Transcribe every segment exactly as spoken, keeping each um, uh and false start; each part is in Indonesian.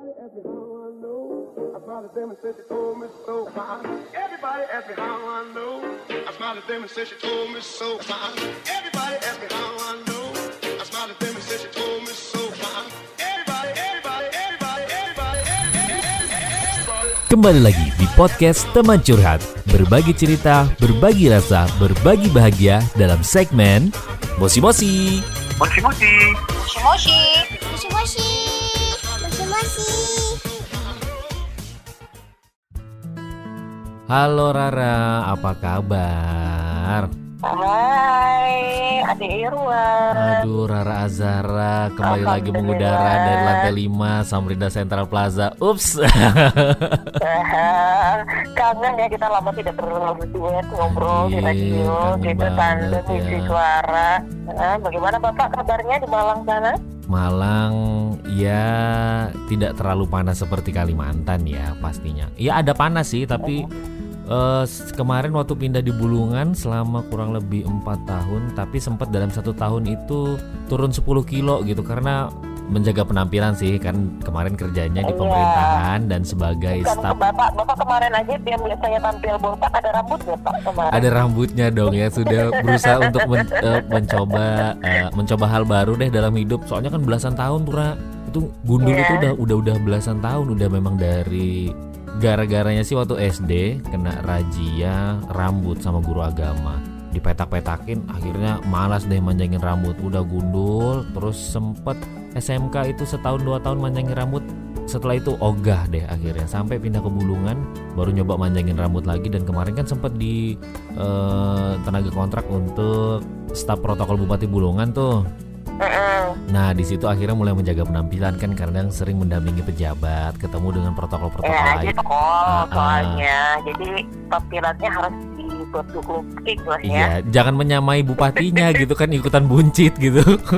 Everybody ask me how I know. I smiled at them and said she told me so. Everybody ask me how I know. I smiled at them and said she told me so. Everybody ask me how I know. I smiled at them and said she told me so. Everybody, everybody, everybody, everybody, everybody. Kembali lagi di podcast Teman Curhat. Berbagi cerita, berbagi rasa, berbagi bahagia dalam segmen Mosi Mosi. Mosi Mosi. Moshi Moshi. Moshi Moshi. Moshi Moshi. Halo Rara, apa kabar? Hai, adik Irwan. Aduh Rara Azhara kembali lagi mengudara dari lantai lima Samarinda Central Plaza. Ups. Kangen ya, kita lama tidak berduet ngobrol di Iya, radio, kangen gitu tanda banget misi ya. suara. Nah, bagaimana Bapak kabarnya di Malang sana? Malang ya tidak terlalu panas seperti Kalimantan ya pastinya. Ya ada panas sih tapi uh, kemarin waktu pindah di Bulungan selama kurang lebih empat tahun, tapi sempat dalam satu tahun itu turun sepuluh kilo gitu karena menjaga penampilan sih, kan kemarin kerjanya di Iya. pemerintahan dan sebagai Kan staf. Bapak, Bapak kemarin aja dia biasanya tampil botak, ada rambut nggak Pak kemarin? Ada rambutnya dong ya, sudah berusaha untuk men- eh, mencoba eh, mencoba hal baru deh dalam hidup. Soalnya kan belasan tahun tuh Ra. Itu gundul Iya. itu udah udah udah belasan tahun, udah memang dari gara-garanya sih waktu S D kena razia rambut sama guru agama. Dipetak-petakin, akhirnya malas deh manjangin rambut, udah gundul. Terus sempet S M K itu setahun dua tahun manjangin rambut. Setelah itu ogah deh akhirnya, sampai pindah ke Bulungan baru nyoba manjangin rambut lagi. Dan kemarin kan sempat di eh, tenaga kontrak untuk staf protokol Bupati Bulungan tuh. Mm-mm. Nah di situ akhirnya mulai menjaga penampilan, kan kadang sering mendampingi pejabat, ketemu dengan protokol-protokol Ya, lain. gitu kok Ah, ah. soalnya. Jadi tampilannya harus dibentuk-bentuk lah ya. Iya, jangan menyamai bupatinya gitu kan, ikutan buncit gitu.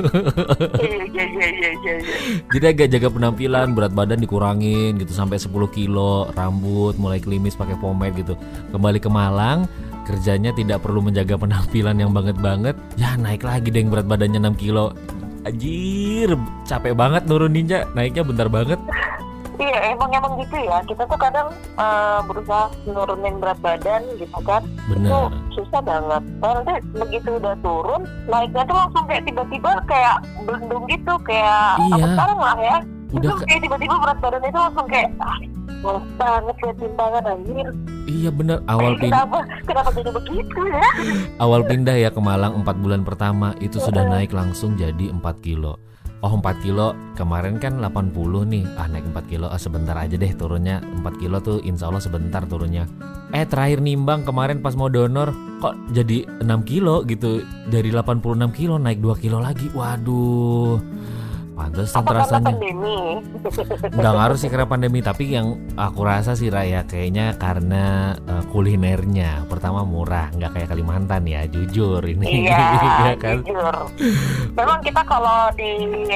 Iya, iya, iya, iya, iya. Jadi agak jaga penampilan, berat badan dikurangin gitu sampai sepuluh kilo, rambut mulai klimis pakai pomade gitu. Kembali ke Malang, kerjanya tidak perlu menjaga penampilan yang banget-banget, ya naik lagi deh berat badannya enam kilo. Anjir, capek banget nuruninnya, naiknya bentar banget. Iya, emang emang gitu ya. Kita tuh kadang eh, berusaha nurunin berat badan gitu kan. Bener. Itu susah banget. Nanti begitu udah turun, naiknya tuh langsung kayak tiba-tiba kayak belendung gitu, kayak Iya. apa sekarang lah ya. Udah Itu ke- kayak tiba-tiba berat badan itu langsung kayak ah, males banget liat timbangan anjir. Iya bener, awal pindah Kenapa kenapa jadi begitu ya? awal pindah ya ke Malang empat bulan pertama itu sudah naik langsung jadi empat kilo. Oh empat kilo, kemarin kan delapan puluh nih, ah naik empat kilo, ah sebentar aja deh turunnya. Empat kilo tuh insya Allah sebentar turunnya. Eh terakhir nimbang kemarin pas mau donor, kok jadi enam kilo gitu. Dari delapan puluh enam kilo naik dua kilo lagi, waduh. Pantesan Apa karena rasanya. pandemi? Nggak ngaruh sih karena pandemi, tapi yang aku rasa sih Raya kayaknya karena uh, kulinernya. Pertama murah, nggak kayak Kalimantan ya, jujur ini. Iya, Iya kan? jujur. Memang kita kalau di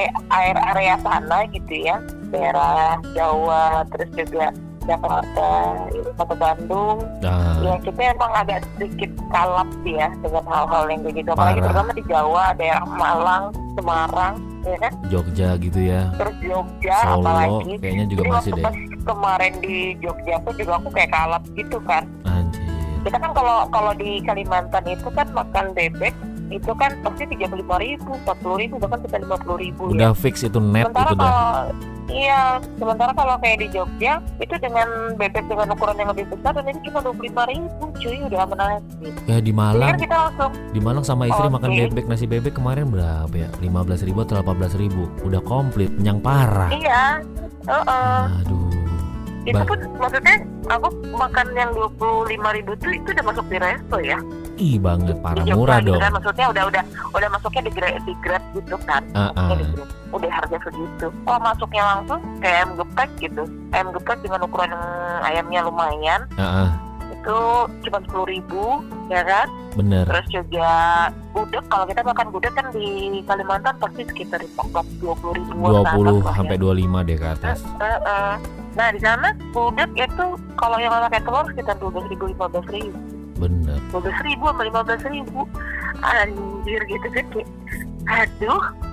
area sana gitu ya, daerah Jawa, terus juga Jakarta, Kota Bandung, Nah, ya kita emang agak sedikit kalap sih ya dengan hal-hal yang kayak gitu. Apalagi Parah. terutama di Jawa, daerah Malang, Semarang, ya kan? Jogja gitu ya. Terus Jogja, Solo, apalagi. kayaknya juga Jadi masih waktu deh. pas kemarin di Jogja pun juga aku kayak kalap gitu kan. Anjir. Kita kan kalau kalau di Kalimantan itu kan makan bebek itu kan pasti tiga puluh lima ribu, empat puluh ribu, bahkan sampai lima puluh ribu Udah ya. fix itu net Sementara itu dah. kalau iya, sementara kalau kayak di Jogja itu dengan bebek dengan ukuran yang lebih besar dan ini cuma dua puluh lima ribu, cuy, udah aman aja. Ya di Jadi Malang, kan kita langsung di Malang sama istri Oke. makan bebek, nasi bebek kemarin berapa ya? lima belas ribu atau delapan belas ribu. Udah komplit, kenyang parah. iya, heeh. Aduh. Itu Bah- pun maksudnya aku makan yang dua puluh lima ribu tuh itu udah masuk di resto ya. Ih banget, parah, Di Jogja murah gitu dong. kan, maksudnya udah udah udah masuknya di grab, di grab gitu kan. Ah, Masuknya di ah. Grab. Udah harga segitu. Oh masuknya langsung kayak ayam geprek gitu. Ayam geprek dengan ukuran ayamnya lumayan. Ah, ah. Itu cuma sepuluh ribu, ya kan? Bener. Terus juga gudeg, kalau kita makan gudeg kan di Kalimantan pasti sekitar empat belas dua puluh ribu dua puluh sampai dua puluh lima deh ke atas. Nah di sana gudeg itu kalau yang pakai telur sekitar dua belas ribu lima belas ribu, Bener. dua belas ribu sama lima belas ribu, anjir gitu kan kayak, aduh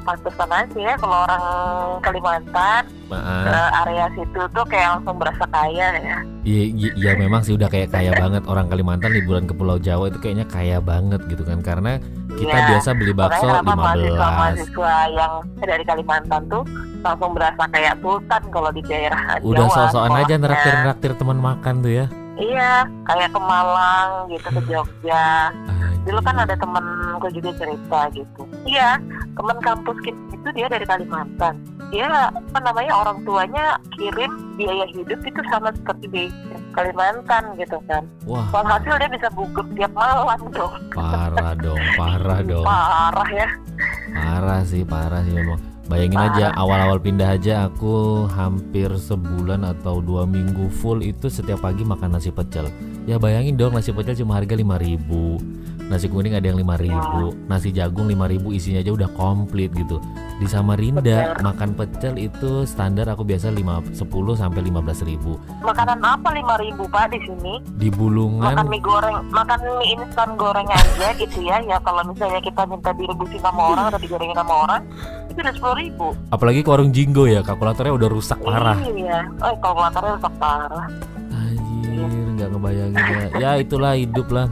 pantesan aja ya kalau orang Kalimantan Maaf. ke area situ tuh kayak langsung berasa kaya ya. Iya, iya, iya memang sih udah kayak kaya banget orang Kalimantan liburan ke Pulau Jawa itu kayaknya kaya banget gitu kan, karena kita Iya. biasa beli bakso Makanya kenapa lima belas. mahasiswa-mahasiswa yang dari Kalimantan tuh langsung berasa kayak sultan kalau di daerah Udah Jawa. sok-sokan aja sekolahnya. neraktir-neraktir teman makan tuh ya. Iya, kayak ke Malang gitu, ke Jogja. Dulu kan Anjir. ada temenku juga cerita gitu. Iya, teman kampus kita itu dia dari Kalimantan. Dia apa namanya orang tuanya kirim biaya hidup itu sama seperti di Kalimantan gitu kan. Wah, Walhasil dia bisa buguk tiap malam dong. parah dong, parah dong. Parah ya. Parah sih, parah sih memang. Bayangin aja awal-awal pindah aja aku hampir sebulan atau dua minggu full itu setiap pagi makan nasi pecel. Ya bayangin dong, nasi pecel cuma harga lima ribu. Nasi kuning ada yang lima ribu, nasi jagung lima ribu isinya aja udah komplit gitu. Di Samarinda Bener. makan pecel itu standar aku biasa lima, sepuluh sampai lima belas ribu. Makanan apa lima ribu Pak di sini? Di Bulungan Makan mie goreng, makan mie instan goreng aja gitu ya. Ya kalau misalnya kita minta direbusin sama orang atau digorengin sama orang, itu udah sepuluh ribu. apalagi ke warung Jinggo ya, kalkulatornya udah rusak parah. Iya, oh kalkulatornya rusak parah. Anjir, nggak ngebayangin ya. Ya itulah hidup lah.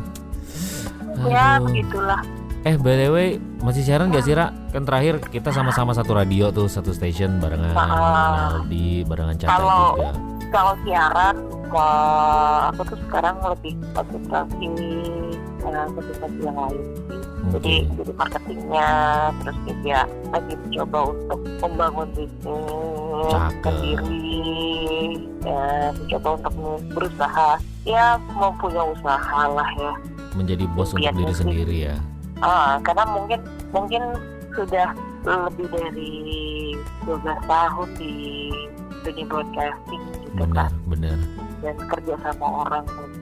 Ya Aduh. begitulah. Eh by the way, masih siaran gak sih Ra? Kan terakhir kita sama-sama satu radio tuh, satu station barengan Ah. Aldi, barengan Caca Kalau- juga. Kalau siaran, wah, aku tuh sekarang lebih konsentrasi eh, konsentrasi yang lain sih. Jadi Oke. jadi marketingnya, terus juga lagi mencoba untuk membangun bisnis Cakep. sendiri, ya, mencoba untuk berusaha, ya mau punya usaha lah ya. Menjadi bos untuk Impiannya diri sih. sendiri ya. Ah, karena mungkin mungkin sudah lebih dari dua belas tahun di dunia broadcasting gitu Benar, kan, benar. dan kerja sama orang.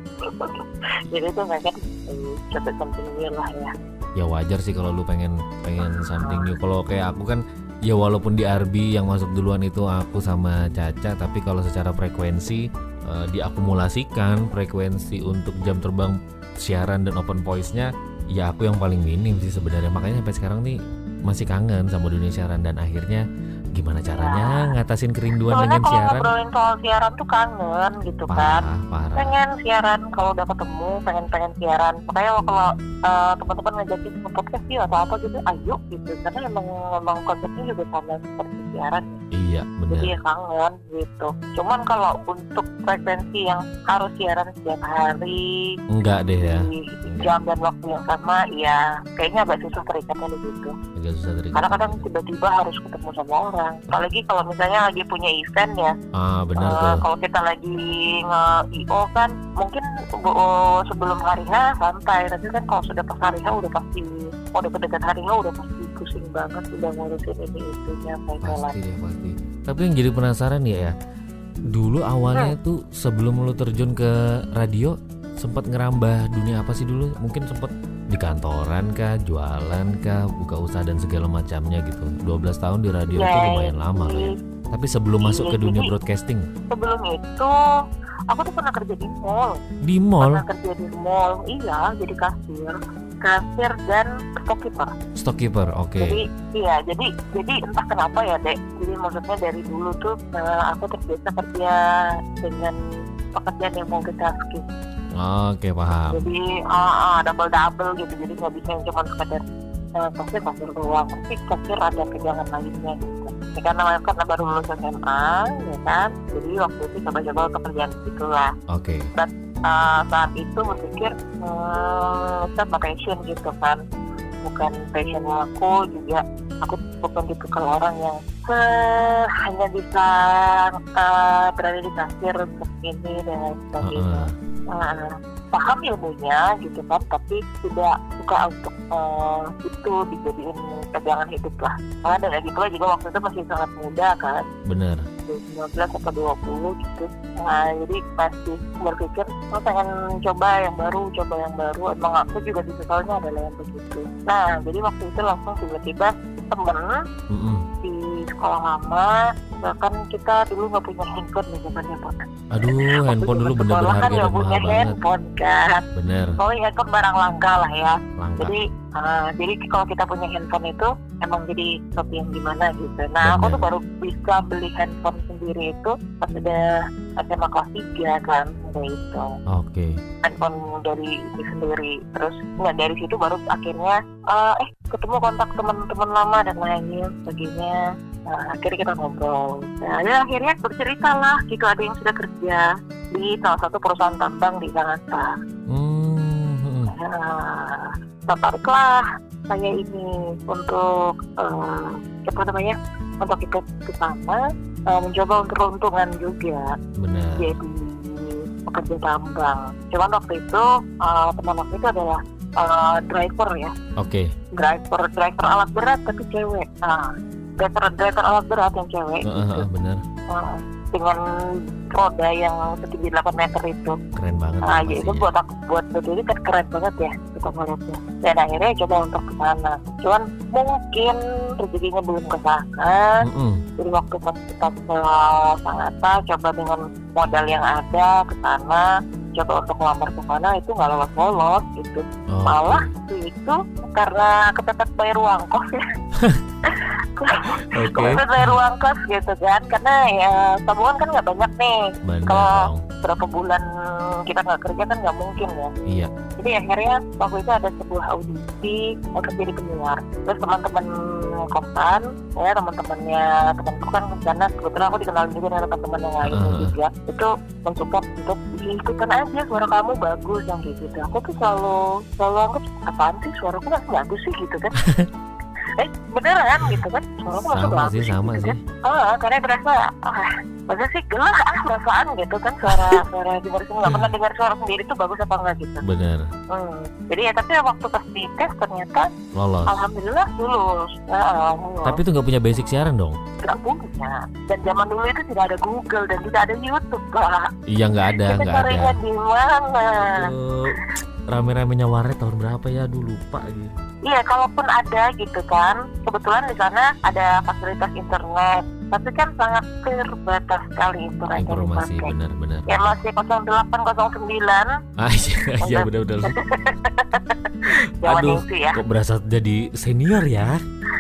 Jadi itu pengen eh, coba something new lah ya. Ya wajar sih kalau lu pengen pengen something new. Kalau kayak aku kan ya walaupun di R B yang masuk duluan itu aku sama Caca, tapi kalau secara frekuensi eh, diakumulasikan frekuensi untuk jam terbang siaran dan open voice-nya ya aku yang paling minim sih sebenarnya. Makanya sampai sekarang nih masih kangen sama dunia siaran dan akhirnya gimana caranya ngatasin kerinduan Soalnya dengan kalau siaran. ngobrolin soal siaran tuh kangen gitu kan. Parah, parah. Pengen siaran, kalau udah ketemu pengen-pengen siaran. Makanya kalau uh, teman-teman ngajakin ke podcast yuk atau apa gitu, ayo gitu. Karena emang memang konsepnya juga sama seperti siaran. Iya, Jadi benar. ya kangen gitu. Cuman kalau untuk frekuensi yang harus siaran setiap hari Enggak deh ya. di jam dan waktu yang sama, ya kayaknya agak susah terikatnya di situ. Agak susah terikat. Karena kadang tiba-tiba harus ketemu sama orang. Apalagi kalau misalnya lagi punya event ya. Ah, benar Uh, tuh. kalau kita lagi nge-I O kan mungkin uh, sebelum hari H santai, tapi kan kalau sudah pas hari H udah pasti, oh, udah dekat hari H udah pasti pusing banget udah ngurusin ini itunya jalan. Pasti deh, pasti. Tapi yang jadi penasaran ya ya. Dulu awalnya Hmm. tuh sebelum lu terjun ke radio sempat ngerambah dunia apa sih dulu? Mungkin sempat di kantoran kah, jualan kah, buka usaha dan segala macamnya gitu. dua belas tahun di radio itu Ya, lumayan lama lah ya. jadi Tapi sebelum masuk ke Iya, dunia jadi- broadcasting sebelum itu aku tuh pernah kerja di mall, di mall, pernah kerja di mall, iya jadi kasir, kasir dan stockkeeper. stockkeeper, oke. Jadi iya, jadi jadi entah kenapa ya dek. Jadi maksudnya dari dulu tuh eh, aku terbiasa kerja dengan pekerjaan yang multitasking. Oke, paham. Jadi ah, ah, double double gitu. Jadi nggak bisa yang cuma sekedar eh, kasir kasir doang. Tapi kasir ada pegangan lainnya gitu. Ya, karena karena baru lulus S M A, ya kan. Jadi waktu itu coba-coba untuk kerjaan gitulah. Oke. Uh, saat itu berpikir hmm, itu apa passion gitu kan, bukan passion aku juga. Aku bukan tipikal orang yang uh, hanya bisa uh, berada di kasir untuk ini dan lain sebagainya. Heeh. Uh, paham ilmunya gitu kan, tapi tidak suka untuk uh, itu dijadiin pegangan hidup lah. Karena dan lagi pula juga waktu itu masih sangat muda kan, Bener. sembilan belas atau dua puluh gitu. Nah, jadi masih berpikir, oh, pengen coba yang baru, coba yang baru. Emang aku juga tipikalnya adalah yang begitu. Nah, jadi waktu itu langsung tiba-tiba temen Mm-mm. di sekolah lama bahkan kita dulu nggak punya handphone nih zaman-zaman. Aduh, handphone dulu bener Sekolah berharga kan nggak dan mahal punya banget. handphone kan. Bener, Oh handphone barang langka lah ya. langka. Jadi uh, jadi kalau kita punya handphone itu emang jadi sesuatu yang gimana gitu. Nah aku Bener. tuh baru bisa beli handphone sendiri itu pas udah S M A kelas tiga kan, udah itu Oke. handphone dari itu sendiri. Terus nggak dari situ baru akhirnya uh, eh ketemu kontak teman-teman lama dan lain sebagainya. Nah, akhirnya kita ngobrol. Nah, ya, akhirnya bercerita lah gitu, ada yang sudah kerja di salah satu perusahaan tambang di Jakarta. Hmm. Nah, tertariklah saya ini untuk uh, apa namanya untuk ikut ke sana, uh, mencoba untuk keuntungan juga Bener. jadi pekerja tambang. Cuman waktu itu uh, teman aku itu adalah uh, driver ya, Oke. driver driver alat berat tapi cewek. Nah, driver driver alat berat yang cewek Heeh, gitu. heeh, bener. Uh, dengan roda yang setinggi delapan meter itu. Keren banget. Nah, ya itu pastinya. buat aku buat berdiri kan keren banget ya kita ngeliatnya. Dan akhirnya coba untuk ke sana. Cuman mungkin rezekinya belum ke sana. Mm-mm. Jadi waktu pas kita ke Sangatta, coba dengan modal yang ada ke sana, coba untuk melamar ke sana itu nggak lolos-lolos gitu. Oke. Malah itu karena kepepet bayar uang kos ya. Oke. Kepepet bayar uang kos gitu kan, karena ya tabungan kan nggak banyak nih. Bener Kalau dong. berapa bulan kita nggak kerja kan nggak mungkin ya. Iya. Jadi akhirnya waktu itu ada sebuah audisi untuk jadi penyiar. Terus teman-teman kosan, ya teman-temannya temanku kan karena kebetulan aku dikenal juga dengan teman-teman yang lainnya Uh-huh. juga, itu mensupport untuk ikutan aja, suara kamu bagus yang kayak gitu. Aku tuh selalu selalu anggap apaan sih suaraku masih bagus sih gitu kan. Eh beneran gitu kan, suaraku masih Sama bagus sih, sama gitu sih. kan. Oh, karena berasa ah masa sih gelah ah perasaan gitu kan, suara suara dengar sendiri, nggak pernah dengar suara sendiri tuh bagus apa enggak gitu. Bener. Hmm. Jadi ya tapi waktu pas di tes ternyata Lolos. alhamdulillah lulus. Ya, alhamdulillah. Tapi itu nggak punya basic siaran dong? Nggak punya. Dan zaman dulu itu tidak ada Google dan tidak ada YouTube, Pak. Iya, nggak ada, Kita nggak ada. carinya di mana? Aduh, rame-ramenya warnet tahun berapa ya? Dulu lupa gitu. Iya, kalaupun ada gitu kan, kebetulan di sana ada fasilitas internet, tapi kan sangat terbatas sekali internet yang Informasi dipakai. benar-benar. Ya masih nol delapan nol sembilan Ah iya, iya benar-benar. zaman Aduh, itu ya. kok berasa jadi senior ya?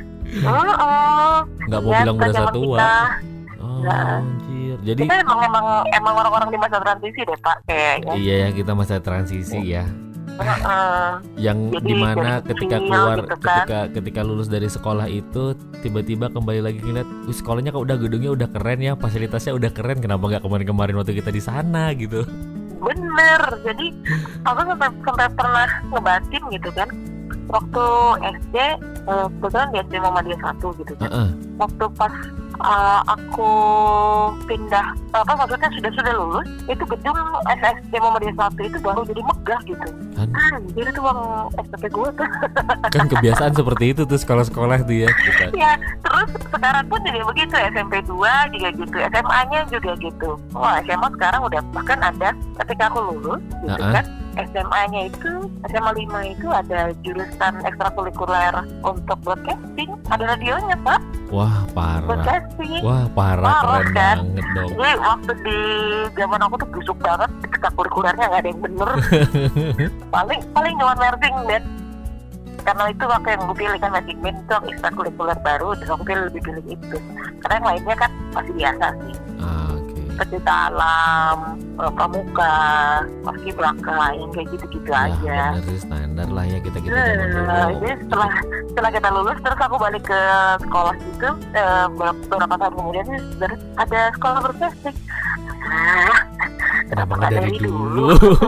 Heeh. Nggak mau Ya, bilang berasa zaman tua. kita. Oh, Nah. anjir. Jadi Kita emang emang emang orang-orang di masa transisi deh Pak kayaknya. iya ya, kita masa transisi ya. Heeh. Yang Jadi dimana dari ketika kecil keluar gitu kan. ketika ketika lulus dari sekolah itu tiba-tiba kembali lagi ngeliat, "Wih, sekolahnya kok udah gedungnya udah keren ya, fasilitasnya udah keren, kenapa nggak kemarin-kemarin waktu kita di sana gitu." Bener. Jadi aku sampai sampai pernah ngebatin gitu kan. Waktu S D, eh, kebetulan di S D Muhammadiyah satu gitu kan. Heeh. Waktu pas uh, aku pindah, apa maksudnya sudah sudah lulus, itu gedung S D Muhammadiyah satu itu baru jadi megah gitu. Kan, Anjir itu uang S P P gue tuh. kan kebiasaan seperti itu tuh sekolah-sekolah tuh ya kita. Ya, terus sekarang pun juga begitu, S M P dua juga gitu, S M A-nya juga gitu. Wah, S M A sekarang udah bahkan ada ketika aku lulus gitu Uh-uh. kan. S M A-nya itu, S M A lima itu ada jurusan ekstrakurikuler untuk broadcasting, ada radionya Pak, Wah, parah. broadcasting. Wah, parah, Parah, keren kan? banget dong. Jadi waktu di zaman aku tuh busuk banget, ekstrakurikulernya nggak ada yang bener. paling paling cuma nursing dan karena itu waktu yang gue pilih kan magic band itu ekstrakurikuler baru, dan aku pilih lebih pilih itu. Karena yang lainnya kan masih biasa sih, Ah, oke. pecinta alam, eh, pramuka, paskibraka, yang kayak gitu-gitu Ya, aja. bener sih, standar lah ya kita kita zaman dulu. Nah, jadi setelah setelah kita lulus terus aku balik ke sekolah gitu, eh, beberapa tahun kemudian terus ada sekolah broadcasting. Ah, Kenapa nggak dari dulu?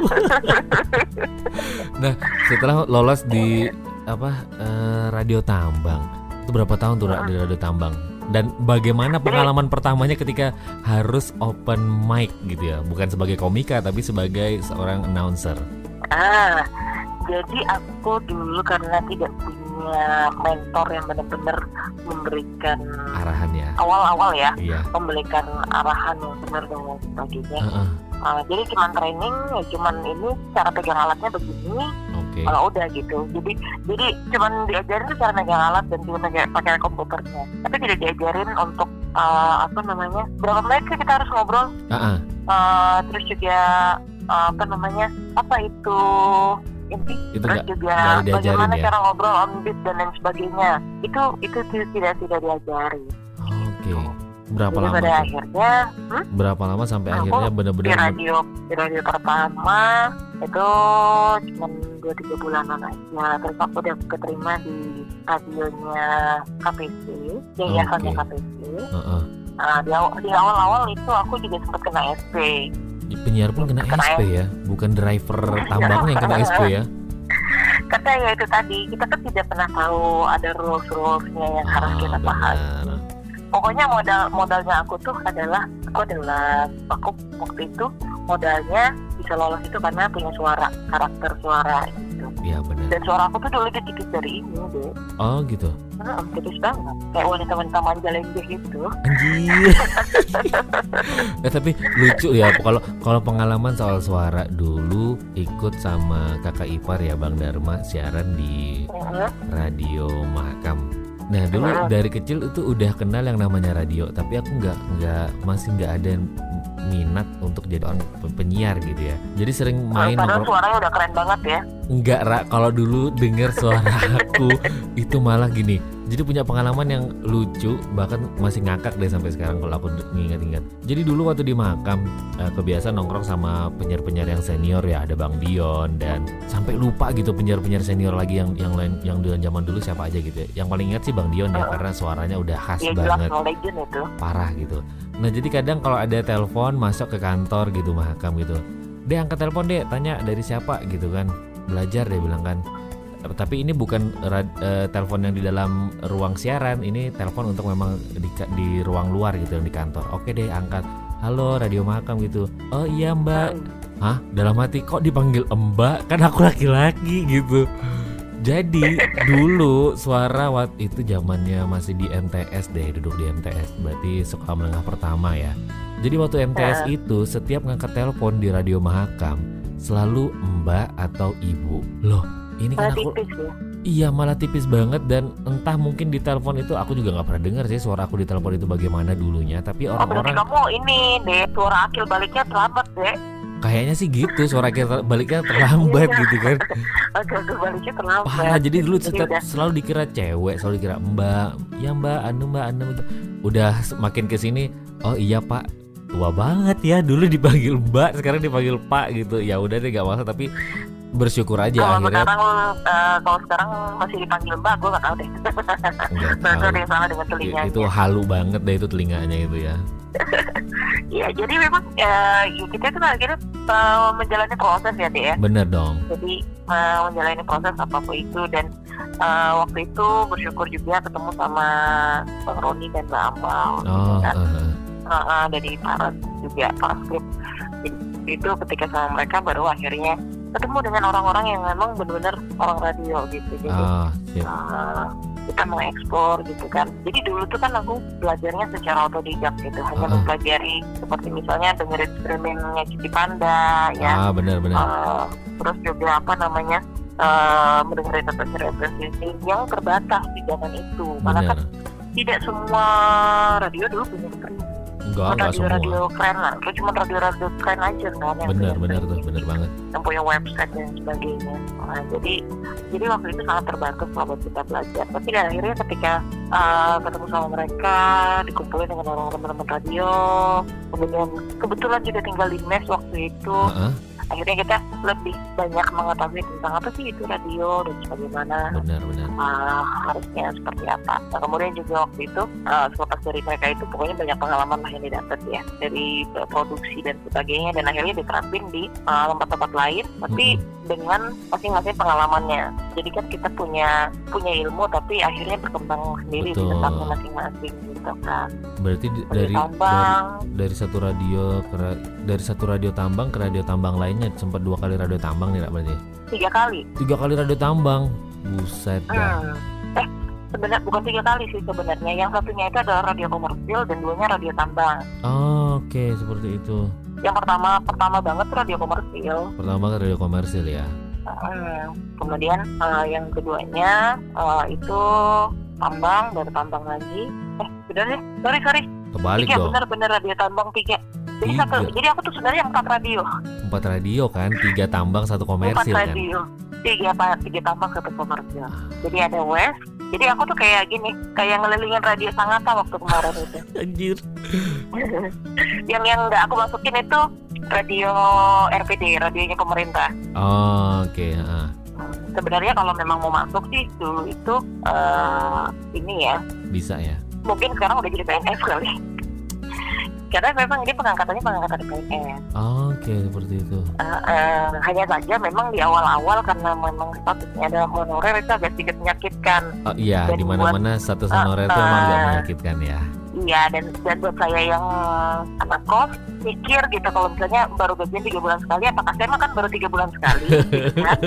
Nah, setelah lolos di apa eh, radio tambang, itu berapa tahun tuh Ra, di radio tambang? Dan bagaimana pengalaman pertamanya ketika harus open mic gitu ya, bukan sebagai komika tapi sebagai seorang announcer? Ah, jadi aku dulu karena tidak punya mentor yang benar-benar memberikan Arahan ya. awal-awal ya, Iya. memberikan arahan yang benar dan lain sebagainya. Heeh. Ah, jadi cuman training, ya cuman ini cara pegang alatnya begini, Oke. kalau udah gitu. Jadi jadi cuman diajarin tuh cara megang alat dan juga pakai pakai komputernya. Tapi tidak diajarin untuk uh, apa namanya berapa menit sih kita harus ngobrol. Uh-uh. Uh, terus juga uh, apa namanya apa itu inti Itu terus nggak- juga nggak diajarin bagaimana ya? cara ngobrol on beat dan lain sebagainya itu itu ti- tidak tidak diajari. Oke. Berapa Jadi lama pada tuh? akhirnya hmm, Berapa lama sampai Aku akhirnya di benar-benar radio di radio pertama itu cuma dua tiga bulanan aja. Terus aku udah keterima di radionya K P C, yayasannya Oke. K P C. Heeh. Nah, di, aw- di awal-awal itu aku juga sempat kena S P. Penyiar pun kena Kena S P ya, bukan driver tambangnya yang kena S P ya. Karena ya itu tadi kita kan tidak pernah tahu ada rules-rulesnya yang harus Ah, kita pahami. benar. Pokoknya modal modalnya aku tuh adalah aku adalah aku waktu itu modalnya bisa lolos itu karena punya suara, karakter suara gitu. Iya benar. Dan suara aku tuh dulu ditipis dari ini deh. Oh gitu. Nah, tipis banget. Kayak wanita-wanita manja lembeh gitu. Anjir. Eh tapi lucu ya kalau kalau pengalaman soal suara dulu ikut sama kakak ipar ya Bang Dharma siaran di Mhm. Radio Mahakam. Nah dulu Mhm. dari kecil itu udah kenal yang namanya radio, tapi aku nggak nggak masih nggak ada minat untuk jadi orang pe- penyiar gitu ya. Jadi sering main Padahal nongkrong. suaranya udah keren banget ya. Enggak, Ra, kalau dulu denger suara aku itu malah gini. Jadi punya pengalaman yang lucu, bahkan masih ngakak deh sampai sekarang kalau aku d- nginget-inget. Jadi dulu waktu di Mahakam eh, kebiasaan nongkrong sama penyiar-penyiar yang senior ya, ada Bang Dion dan sampai lupa gitu penyiar-penyiar senior lagi yang yang lain yang di zaman dulu siapa aja gitu ya. Yang paling ingat sih Bang Dion ya karena suaranya udah khas Dia jelas banget, legend itu. parah gitu. Nah, jadi kadang kalau ada telepon masuk ke kantor gitu Mahakam gitu. Deh angkat telepon deh, tanya dari siapa gitu kan. Belajar deh bilang kan. Tapi ini bukan rad, eh, telepon yang di dalam ruang siaran, ini telepon untuk memang di, di ruang luar gitu yang di kantor. Oke deh angkat. Halo Radio Mahakam gitu. Oh iya Mbak. Hah? Dalam hati kok dipanggil Mbak? Kan aku laki-laki gitu. Jadi dulu suara waktu itu zamannya masih di M T S deh, duduk di M T S. Berarti sekolah menengah pertama ya. Jadi waktu M T S itu setiap ngangkat telepon di Radio Mahakam selalu Mbak atau Ibu. Loh, ini kan Malah aku tipis ya. iya malah tipis banget dan entah mungkin di telepon itu aku juga nggak pernah dengar sih suara aku di telepon itu bagaimana dulunya. Tapi Oh, berarti orang-orang kamu ini deh suara akil baliknya terlambat deh. kayaknya sih gitu suara kita baliknya terlambat Iya. gitu kan. Akil baliknya terlambat. Parah, jadi dulu Jadi setiap, udah- selalu dikira cewek, selalu dikira Mbak, ya Mbak, anu Mbak, anu gitu. Udah semakin kesini, oh iya Pak, tua banget ya, dulu dipanggil Mbak, sekarang dipanggil Pak gitu. Ya udah deh gak masalah, tapi bersyukur aja Kalau akhirnya. sekarang uh, kalau sekarang masih dipanggil Mbak, gue nggak tahu deh. Nggak Berarti tahu. ada yang salah dengan I- telinganya. Itu halu banget deh itu telinganya itu ya. Iya, jadi memang uh, ya kita itu akhirnya uh, menjalani proses ya deh ya. Bener dong. Jadi uh, menjalani proses apapun itu dan uh, waktu itu bersyukur juga ketemu sama Bang Roni dan Mbak Amal. Oh, Kan? uh, Uh, uh, dari Paras juga Paras Group. Jadi itu ketika sama mereka baru akhirnya ketemu dengan orang-orang yang memang benar-benar orang radio gitu. Jadi ah, sip. uh, kita mengekspor gitu kan. Jadi dulu tuh kan aku belajarnya secara otodidak gitu, hanya Ah. mempelajari seperti misalnya dengerin streamingnya Cici Panda ya. Ah, bener-bener. Uh, terus juga apa namanya uh, mendengarkan representasi yang terbatas di zaman itu. Karena kan Bener. tidak semua radio dulu punya streaming. Enggak, enggak semua. Radio-radio keren lah, itu cuma radio-radio keren aja kan yang Bener, punya bener tuh, streaming, bener banget. yang punya website dan sebagainya. Nah, jadi jadi waktu itu sangat terbatas lah buat kita belajar. Tapi dan akhirnya ketika uh, ketemu sama mereka, dikumpulin dengan orang-orang teman-teman radio, kemudian kebetulan juga tinggal di mes waktu itu. Heeh, Akhirnya kita lebih banyak mengetahui tentang apa sih itu radio dan sebagaimana bener-bener. uh, harusnya seperti apa. Nah, kemudian juga waktu itu uh, selepas dari mereka itu pokoknya banyak pengalaman lah yang didapat ya dari uh, produksi dan sebagainya dan akhirnya diterapin di uh, tempat-tempat lain tapi Mm-mm. dengan masing-masing pengalamannya. Jadi kan kita punya punya ilmu tapi akhirnya berkembang sendiri di Betul. tempatnya masing-masing gitu kan. Berarti di- Dari dari, dari Tambang, dari satu radio ke ra- dari satu radio tambang ke radio tambang lainnya sempat dua kali radio tambang nih Ra, berarti tiga kali. tiga kali radio tambang, buset dah. Hmm. Eh sebenarnya bukan tiga kali sih sebenarnya. Yang satunya itu adalah radio komersil dan duanya radio tambang. Oh, oke seperti itu. Yang pertama pertama banget tuh radio komersil. Pertama kan radio komersil ya. Hmm. Kemudian uh, yang keduanya uh, itu tambang, dari tambang lagi. Eh, udah deh, sorry sorry. Kebalik tiga, dong. bener-bener radio tambang tiga. Jadi Tiga. satu, jadi aku tuh sebenarnya empat radio. Empat radio kan, tiga tambang satu Empat komersil kan. radio. Tiga apa? Tiga tambang satu komersil. Jadi ada West. Jadi aku tuh kayak gini, kayak ngelilingin radio Sangatta waktu kemarin itu. Anjir. yang yang nggak aku masukin itu radio R P D, radionya pemerintah. Oh, oke. Okay. Uh. Sebenarnya kalau memang mau masuk sih dulu itu uh, ini ya. Bisa ya. Mungkin sekarang udah jadi P N S kali. Karena memang ini pengangkatannya pengangkatan P N S. Oh, oke, okay, seperti itu. Uh, uh, hanya saja memang di awal-awal karena memang statusnya adalah honorer itu agak sedikit menyakitkan. Oh iya, Dan di mana-mana buat, status uh, honorer itu emang agak uh, menyakitkan ya. Iya, dan, dan buat saya yang anak kos mikir gitu kalau misalnya baru gajian tiga bulan sekali, apakah saya makan baru tiga bulan sekali? Gitu kan?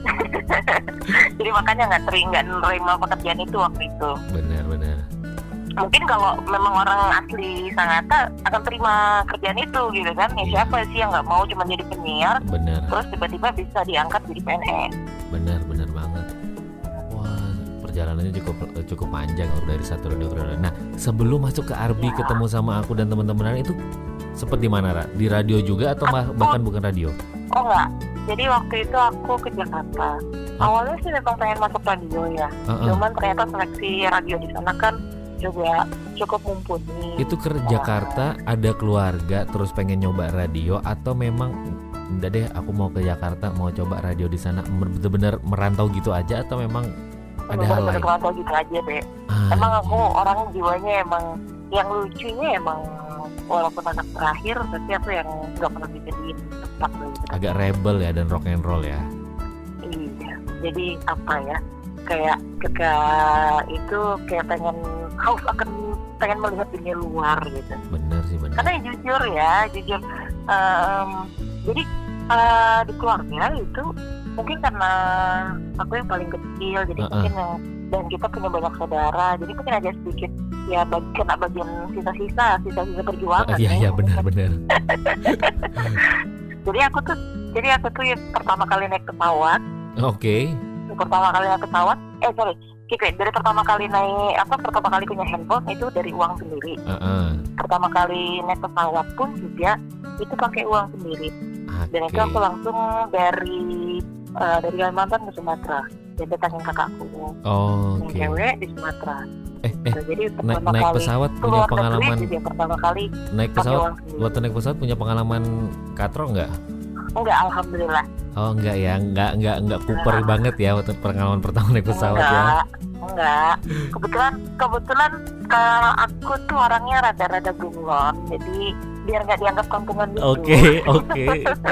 Jadi makanya nggak sering nggak nerima pekerjaan itu waktu itu. Benar-benar. Mungkin kalau memang orang asli Sangatta akan terima kerjaan itu gitu kan? Ya siapa sih yang nggak mau cuma jadi penyiar, Benar. terus tiba-tiba bisa diangkat jadi P N S? Benar-benar banget. Wah, perjalanannya cukup cukup panjang dari satu radio ke radio. Nah, sebelum masuk ke Arbi Ya. ketemu sama aku dan teman-teman itu sempet di mana, Ra? Di radio juga atau Aku- bahkan bukan radio? Oh enggak. Jadi waktu itu aku ke Jakarta. Awalnya sih memang pengen masuk radio ya. Uh-uh. Cuman ternyata seleksi radio di sana kan juga cukup mumpuni. Itu ke Jakarta ada keluarga terus pengen nyoba radio atau memang udah deh aku mau ke Jakarta mau coba radio di sana, bener-bener merantau gitu aja atau memang ada hal lain? Bener-bener gitu aja deh. Ah, Emang aku orang jiwanya emang yang lucunya emang walaupun anak terakhir tapi aku yang nggak pernah dijadiin tempat gitu. agak rebel ya dan rock and roll ya. Iya. Jadi apa ya? Kayak ketika itu kayak pengen haus akan pengen melihat dunia luar gitu. Bener sih, bener. Karena jujur ya, jujur. Um, jadi uh, di keluarga itu mungkin karena aku yang paling kecil, jadi Uh-uh. mungkin yang dan kita punya banyak saudara, jadi mungkin ada sedikit ya bagi, kena bagian sisa-sisa, sisa-sisa perjuangan. Iya, ya. iya, benar-benar. Jadi aku tuh, jadi aku tuh ya, pertama kali naik pesawat, Oke. pertama kali naik pesawat, eh sorry, gitu, dari pertama kali naik apa, pertama kali punya handphone itu dari uang sendiri. Uh-uh. Pertama kali naik pesawat pun juga itu pakai uang sendiri. Dan itu aku Oke. langsung dari uh, dari Kalimantan ke Sumatera. Dan datangin kakakku Oh, yang Oke. cewek di Sumatera. Eh, eh, Nah, jadi naik, pertama naik kali pesawat punya keluar negeri pengalaman juga pertama kali naik pakai pesawat uang sendiri. waktu naik pesawat punya pengalaman katro nggak? Enggak, alhamdulillah. Oh enggak ya, enggak enggak enggak kuper Enggak. banget ya waktu pengalaman pertama naik pesawat ya. Enggak, enggak. Kebetulan kebetulan kalau aku tuh orangnya rada-rada bunglon, jadi biar nggak dianggap kampungan gitu. Oke, oke.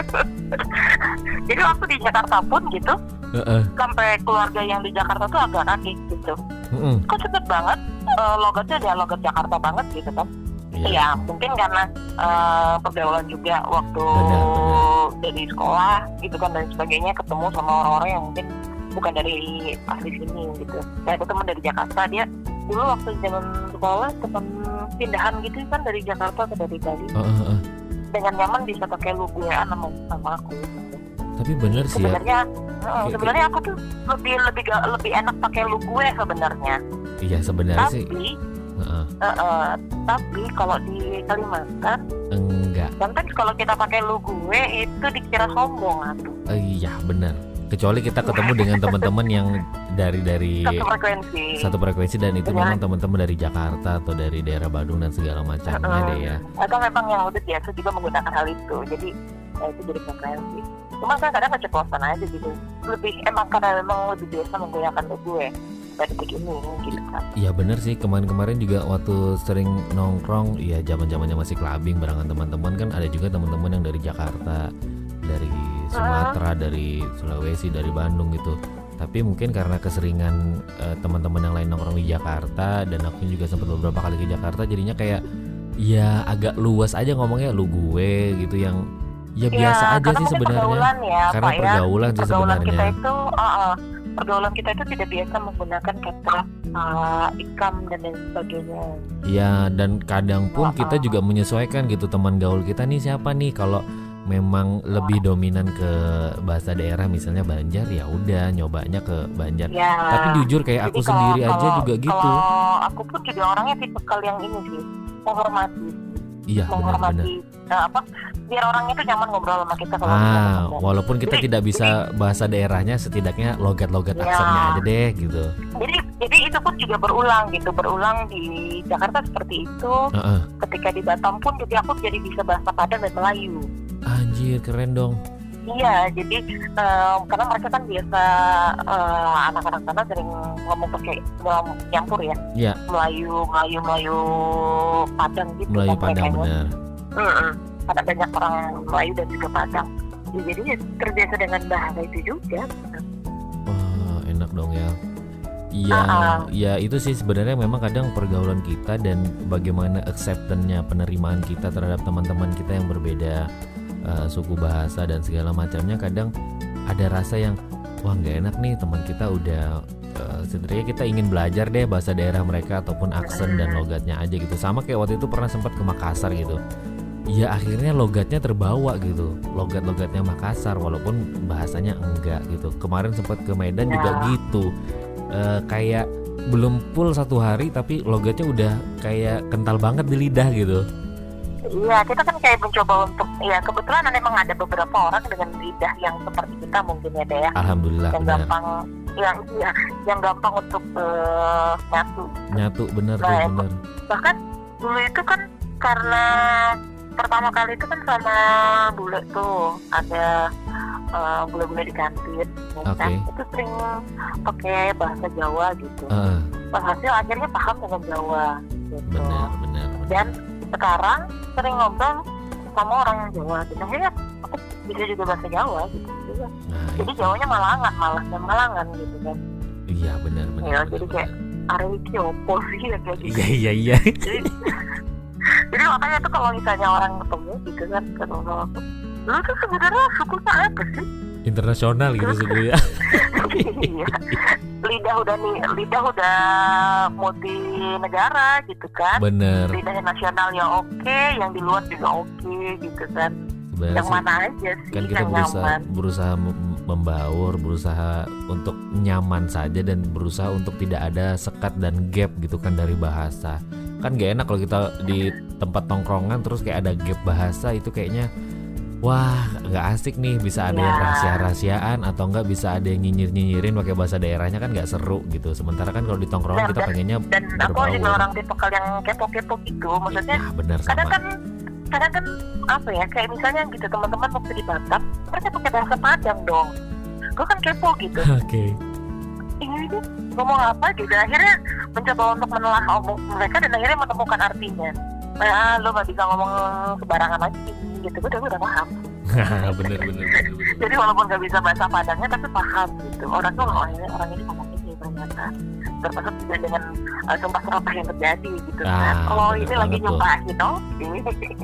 Jadi waktu di Jakarta pun gitu, Heeh. sampai keluarga yang di Jakarta tuh agak kaget gitu. Heeh. Kok cepet banget, uh, logatnya dia logat Jakarta banget gitu kan. Iya. Iya, mungkin karena uh, pergaulan juga waktu Benar, benar. dari sekolah gitu kan dan sebagainya, ketemu sama orang-orang yang mungkin bukan dari asli sini gitu. Saya ketemu dari Jakarta, dia dulu waktu zaman sekolah teman pindahan gitu kan dari Jakarta ke dari Bali. Heeh, heeh. Dengan nyaman bisa pakai lu gue-an sama, sama aku gitu. Tapi bener sih ya. Sebenarnya uh, Oke, sebenarnya aku tuh lebih lebih ga- lebih enak pakai lu gue sebenarnya. Iya sebenarnya sih. Tapi Heeh. uh, uh, tapi kalau di Kalimantan Enggak. konteks kalau kita pakai lu gue itu dikira sombong atuh. Eh, Iya benar. Kecuali kita ketemu dengan teman-teman yang dari dari Satu frekuensi. satu frekuensi dan itu Benar. memang teman-teman dari Jakarta atau dari daerah Bandung dan segala macamnya Uh-uh. deh ya. Atau memang yang udah biasa juga menggunakan hal itu. Jadi ya itu jadi frekuensi. Cuma kan kadang keceplosan aja gitu. Lebih emang karena memang lebih biasa menggunakan lu gue dari begini gitu kan. Iya bener sih, kemarin-kemarin juga waktu sering nongkrong, ya zaman-zamannya masih clubbing barengan teman-teman kan ada juga teman-teman yang dari Jakarta, dari Sumatera, dari Sulawesi, dari Bandung gitu. Tapi mungkin karena keseringan eh, teman-teman yang lain nongkrong di Jakarta dan aku juga sempat beberapa kali ke Jakarta, jadinya kayak ya agak luas aja ngomongnya lu gue gitu yang ya biasa Ya, aja karena sih mungkin sebenarnya. pergaulan ya, Karena Pak ya. pergaulan sih Pergaulan kita sebenarnya. itu uh, uh, pergaulan kita itu tidak biasa menggunakan kata uh, ikam dan lain sebagainya. Ya dan kadang pun Uh-uh. kita juga menyesuaikan gitu teman gaul kita nih siapa nih, kalau memang lebih dominan ke bahasa daerah misalnya Banjar ya udah nyobanya ke Banjar. Ya. Tapi jujur kayak Jadi aku kalau- sendiri aja kalau- juga gitu. Kalau aku pun juga orangnya tipe kali yang ini sih. menghormati, Iya, benar-benar. menghormati eh, apa? Biar orangnya tuh nyaman ngobrol sama kita kalau kita Ah, ngomong. walaupun kita Jadi- tidak bisa bahasa daerahnya, setidaknya logat-logat Ya. aksennya aja deh gitu. Jadi jadi itu pun juga berulang gitu, berulang di Jakarta seperti itu. Heeh. Ketika di Batam pun jadi aku jadi bisa bahasa Padang dan Melayu. Anjir, keren dong. Iya, jadi eh, karena mereka kan biasa eh, anak-anak sana sering ngomong pakai ngomong nyampur ya, Iya, Melayu, Melayu, Melayu Padang gitu. Melayu kan Padang mereka. benar. Mm-mm. Ada banyak orang Melayu dan juga Padang. Ya, jadi ya terbiasa dengan bahasa itu juga. Wah, enak dong ya. Iya, Ah, ah. ya itu sih sebenarnya memang kadang pergaulan kita dan bagaimana acceptance-nya, penerimaan kita terhadap teman-teman kita yang berbeda eh, suku bahasa dan segala macamnya, kadang ada rasa yang wah nggak enak nih, teman kita udah eh, sebenarnya kita ingin belajar deh bahasa daerah mereka ataupun aksen dan logatnya aja gitu. Sama kayak waktu itu pernah sempat ke Makassar gitu. Ya akhirnya logatnya terbawa gitu, logat-logatnya Makassar walaupun bahasanya enggak gitu. Kemarin sempat ke Medan juga Ya. gitu. Eh, kayak belum full satu hari tapi logatnya udah kayak kental banget di lidah gitu. Iya, kita kan kayak mencoba untuk, ya kebetulan memang ada beberapa orang dengan lidah yang seperti kita mungkin ya deh ya, Alhamdulillah yang benar. gampang, yang iya, yang gampang untuk eh, nyatu. Nyatu bener tuh Nah, bener. Bahkan dulu itu kan karena pertama kali itu kan sama bule tuh ada eh, bule-bule di kantin, ya kan? Oke. Itu sering pakai bahasa Jawa gitu. Heeh, Hasil akhirnya paham dengan Jawa. Gitu. benar benar. benar. Dan sekarang sering ngobrol sama orang Jawa, dan akhirnya aku bisa juga bahasa Jawa gitu. Nah, Jadi itu. Jawanya malangan, malah dan malangan gitu kan. Iya benar benar. Ya, benar, jadi benar. kayak area iki opo sih ya kayak gitu. Iya iya iya. Jadi, jadi makanya tuh kalau misalnya orang ketemu gitu kan, kalau aku, lu tuh sebenarnya sukunya apa sih? Internasional gitu suku ya. Iya. Lidah udah nih, lidah udah multi negara gitu kan. Bener. Lidahnya nasional ya oke, yang di luar juga oke gitu kan. Sebenarnya Yang sih mana aja sih kan kita yang berusaha nyaman. berusaha mem- membaur, berusaha untuk nyaman saja dan berusaha untuk tidak ada sekat dan gap gitu kan dari bahasa. Kan gak enak kalau kita di tempat tongkrongan terus kayak ada gap bahasa, itu kayaknya wah nggak asik nih, bisa ada yang Ya. rahasia-rahasiaan atau nggak bisa ada yang nyinyir-nyinyirin pakai bahasa daerahnya, kan nggak seru gitu. Sementara kan kalau di tongkrongan Dan- kita pengennya Dan aku juga berbaur. orang tipe yang kepo-kepo gitu. Maksudnya Ya benar kadang sama. kan kadang kan apa ya, kayak misalnya gitu teman-teman waktu di Batam mereka pakai bahasa Padang dong, gue kan kepo gitu. Oke. Ini nih ngomong apa gitu, akhirnya mencoba untuk menelah omong mereka dan akhirnya menemukan artinya. Nah, lo gak bisa ngomong sembarangan lagi gitu, gue udah, gue udah paham. bener bener bener bener. Jadi walaupun gak bisa bahasa Padangnya tapi paham gitu. Orang tuh oh, ini orang ini ngomong ini ternyata. Termasuk juga dengan uh, sumpah serapah yang terjadi gitu kan. Ah, Oh bener ini lagi banget tuh. nyumpahin oh ini.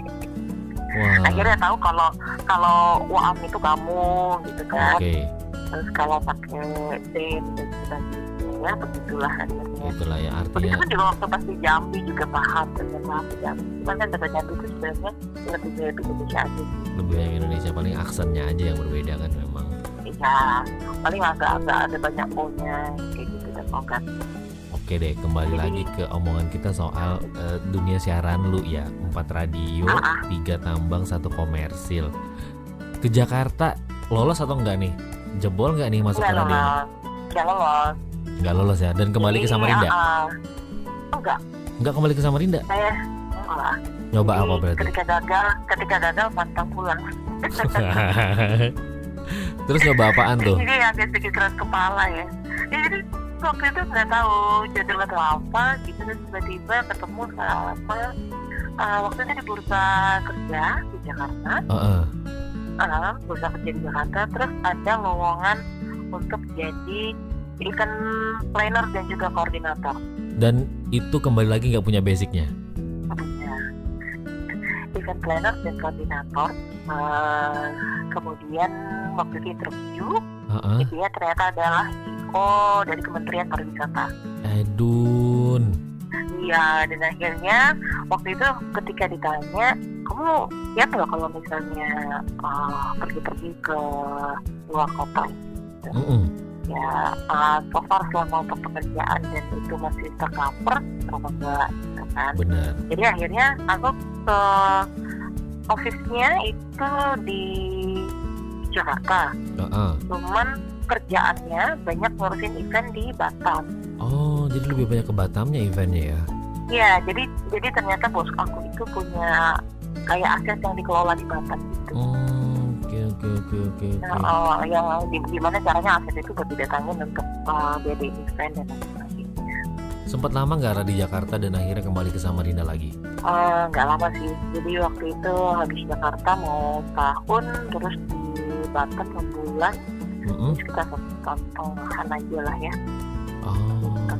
Wah. Akhirnya tahu kalau kalau waam itu kamu gitu kan. Oke. Terus kalau pakai den dan sebagainya ya begitulah akhirnya. Itulah ya Begitu artinya. kan juga waktu pas di Jambi juga paham dengan bahasa Jambi. Cuman kan bahasa Jambi itu sebenarnya lebih lebih Indonesia aja. Lebih yang Indonesia, paling aksennya aja yang berbeda kan memang. Iya, paling agak-agak ada banyak punya kayak gitu dan logat. Oke deh, kembali lagi ke omongan kita soal eh, dunia siaran lu ya. Empat radio, Ah, ah. tiga tambang, satu komersil. Ke Jakarta lolos atau enggak nih? Jebol enggak nih masuk ke Nggak radio? lolos, nggak lolos. Enggak lolos ya. Dan kembali ke Jadi, Samarinda? ah, ah. Enggak, Enggak kembali ke Samarinda? saya enggak. Nyoba Jadi, apa berarti? Ketika gagal, ketika gagal pantang pulang. Terus nyoba apaan tuh? Jadi agak sedikit keras kepala ya. Ya, jadi waktu itu nggak tahu jodoh atau apa gitu, dan tiba-tiba ketemu sama uh, waktu itu di bursa kerja di Jakarta, Heeh. uh, bursa kerja di Jakarta, terus ada lowongan untuk jadi event planner dan juga koordinator. Dan itu kembali lagi nggak punya basicnya? Punya event planner dan koordinator. Uh, kemudian waktu itu interview, Heeh. dia ternyata adalah C E O dari Kementerian Pariwisata. Edun. Iya, dan akhirnya waktu itu ketika ditanya, kamu siap nggak kalau misalnya uh, pergi-pergi ke luar kota? Gitu. Mm-mm. Ya, uh, so far selama untuk pekerjaan dan itu masih tercover, sama enggak? Gitu. kan. Benar. Jadi akhirnya aku ke office-nya itu di Jakarta. Uh-uh. Cuman kerjaannya banyak ngurusin event di Batam. Oh, jadi lebih banyak ke Batamnya eventnya ya? Iya, jadi jadi ternyata bos aku itu punya kayak aset yang dikelola di Batam gitu. Oh, oke oke oke oke. Nah, oh, yang di- gimana caranya aset itu buat didatangin untuk uh, B D event dan lain-lain. Sempat lama nggak Ra di Jakarta dan akhirnya kembali ke Samarinda lagi? Uh, nggak lama sih. Jadi waktu itu habis Jakarta mau tahun, terus di Batam enam bulan, Mm-mm. terus kita setengah aja lah ya. Oh, oke.